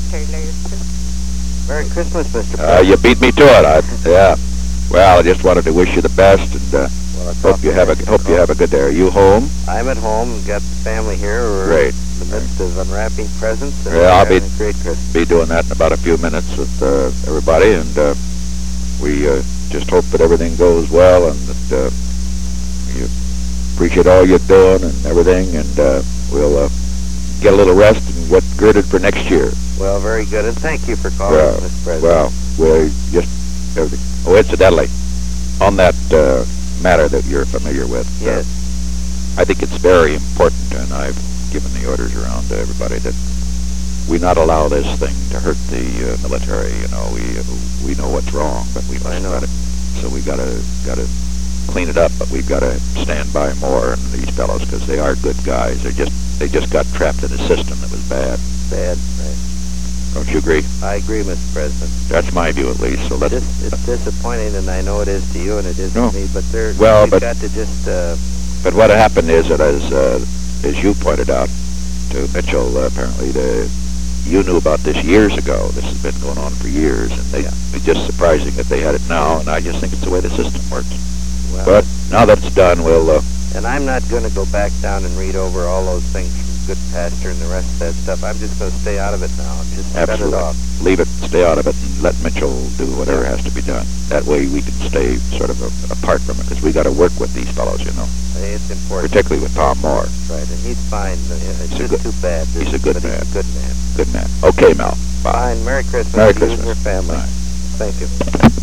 military layers, too. Merry Christmas, Mr. President. You beat me to it. Yeah. Well, I just wanted to wish you the best, and Well, it's hope you have a good day. Are you home? I'm at home. Got the family here. We're Great. in the midst of unwrapping presents. And Yeah, I'll having a great Christmas. be doing that in about a few minutes with everybody, and we just hope that everything goes well, and that you appreciate all you're doing and everything, and we'll get a little rest and get girded for next year. Well, very good, and thank you for calling, Mr. President. Well, we're just everything. Oh, incidentally, on that matter that you're familiar with, Yes. I think it's very important, and I've given the orders around to everybody that we not allow this thing to hurt the military. You know, we know what's wrong, but we must not. So we gotta clean it up, but we've got to stand by more and these fellows because they are good guys. They just got trapped in a system that was bad. Bad, right. Don't you agree? I agree, Mr. President. That's my view, at least. So let's. It's disappointing, and I know it is to you, and it is to me. But we've got to just. But what happened is that, as you pointed out to Mitchell, apparently you knew about this years ago. This has been going on for years, and it's just surprising that they had it now. And I just think it's the way the system works. Well, but now that it's done, we'll. And I'm not going to go back down and read over all those things from Good Pasture and the rest of that stuff. I'm just going to stay out of it now. Just cut it off. Leave it, stay out of it, and let Mitchell do whatever has to be done. That way we can stay sort of apart from it, because we got to work with these fellows, you know. It's important. Particularly with Tom Moore. Right, and he's fine. It's just too bad. He's a good man. He's a good man. Good man. Okay, Mel. Bye. Fine. Merry Christmas Merry to Christmas. you and your family. Bye. Thank you.